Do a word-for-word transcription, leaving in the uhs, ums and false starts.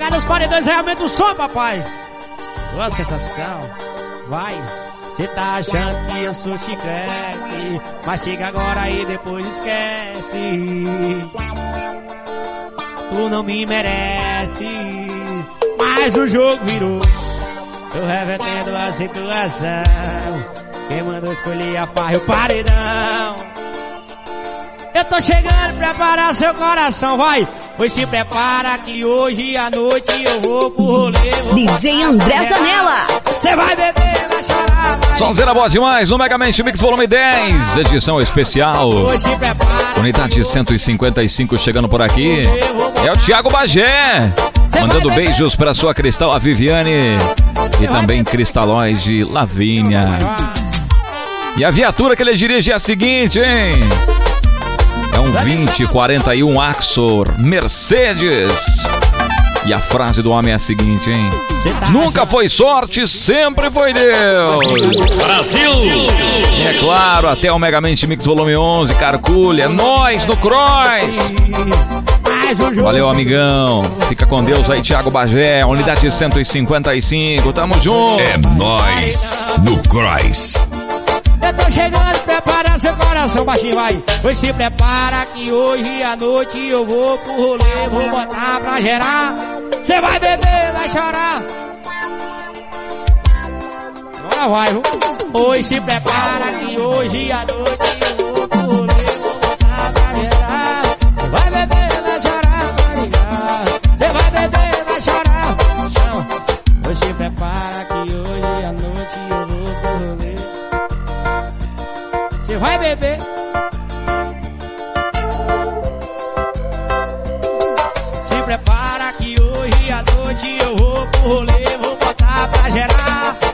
Pegada os paredões, realmente o som, papai. Boa sensação. Vai. Cê tá achando que eu sou chiclete, mas chega agora e depois esquece. Tu não me merece, mas o jogo virou. Tô revertendo a situação. Quem mandou escolher a farra e o paredão. Eu tô chegando, preparar seu coração, vai. Pois se prepara que hoje à noite eu vou pro rolê. Vou D J André Zanella. Cê vai beber, vai chorar. Sonzeira boa demais no Megamente Mix Volume dez, edição especial. Unidade cento e cinquenta e cinco chegando por aqui. É o Thiago Bagé, mandando beijos pra sua Cristal, a Viviane. E também Cristalóide Lavínia. E a viatura que ele dirige é a seguinte, hein? É um vinte quarenta e um Axor Mercedes. E a frase do homem é a seguinte, hein? Nunca foi sorte, sempre foi Deus. Brasil! E é claro, até o Megamente Mix Volume onze, Carculha, é nóis no Cross. Valeu, amigão. Fica com Deus aí, Thiago Bagé, unidade cento e cinquenta e cinco, tamo junto. É nóis no Cross. Eu tô chegando, prepara seu coração, baixinho, vai. Pois se prepara que hoje à noite eu vou pro rolê, vou botar pra gerar. Cê vai beber, vai chorar. Agora vai, viu? Pois se prepara que hoje à noite eu vou pro rolê, vou botar pra gerar. Cê vai beber, vai chorar, vai ligar. Cê vai beber, vai chorar. Chama. Pois se prepara que hoje à noite eu vou pro rolê. Você vai beber. Se prepara que hoje à noite eu vou pro rolê, vou botar pra gerar.